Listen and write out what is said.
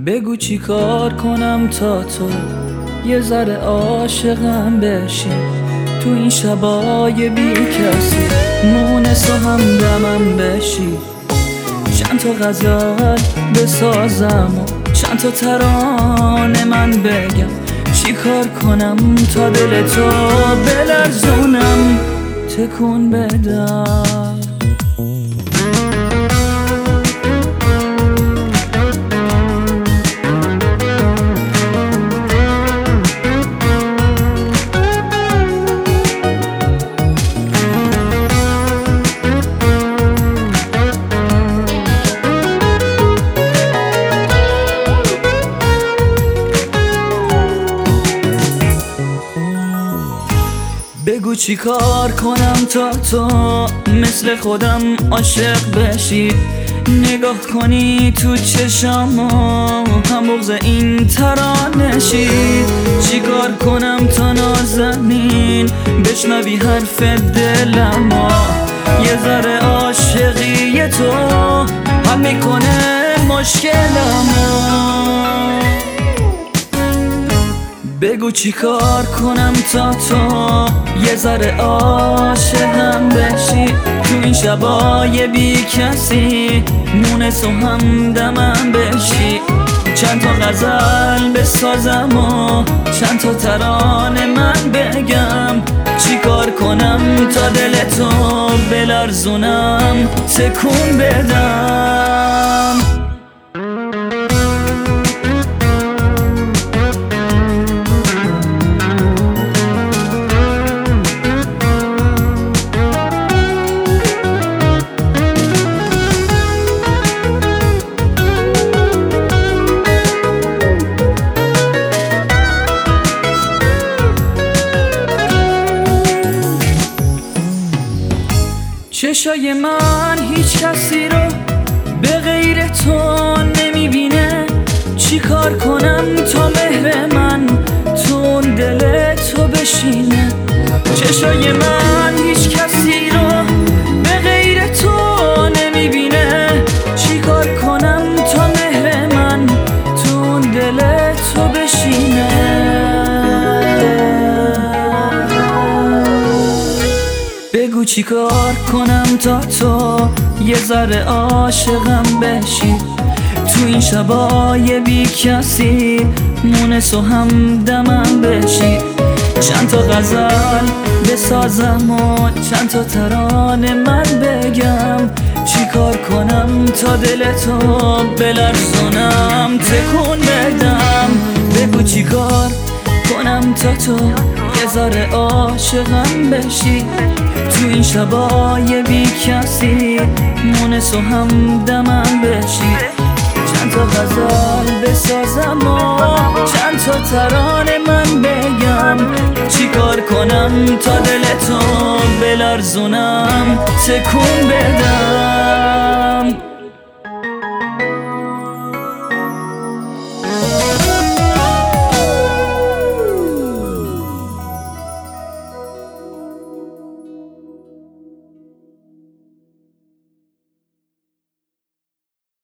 بگو چی کار کنم تا تو یه ذره عاشقم بشی، تو این شبای بی کسی مونس و همدمم بشی. چند تا غزل بسازم و چند تا ترانه من بگم، چی کار کنم تا دل تو بلرزونم تکون بدم. بگو چی کار کنم تا تو مثل خودم عاشق بشی، نگاه کنی تو چشامو هم بغض این ترانشی. چی کار کنم تا نازنین بشنوی حرف دلمو، یه ذره عاشقی تو حل میکنه مشکلمو. بگو چی کار کنم تا تو یه ذره عاشقم بشی، تو این شبای بی کسی مونس و همدمم بشی. چند تا غزل بسازم و چند تا ترانه من بگم، چی کار کنم تا دل تو بلرزونم تکون بدم. چشای من هیچ کسی رو به غیر تو نمیبینه، چی کار کنم تا مهر من تو اون دل تو بشینه. چشای من هیچ کسی رو به غیر تو نمیبینه، چی کار کنم تا مهر من تو اون دل تو بشینه. بگو چی کار کنم تا تو یه ذره عاشقم بشی، تو این شبای بی کسی مونس و همدمم بشی. چند تا غزل بسازم و چند تا ترانه من بگم، چی کار کنم تا دل تو بلرزونم تکون بدم. بگو چی کار کنم تا تو یه ذره عاشقم بشی، تو این شبای بی کسی مونس و همدمم بشی. چند تا غزل بسازم و چند تا ترانه من بگم، چی کار کنم تا دل تو بلرزونم تکون بدم.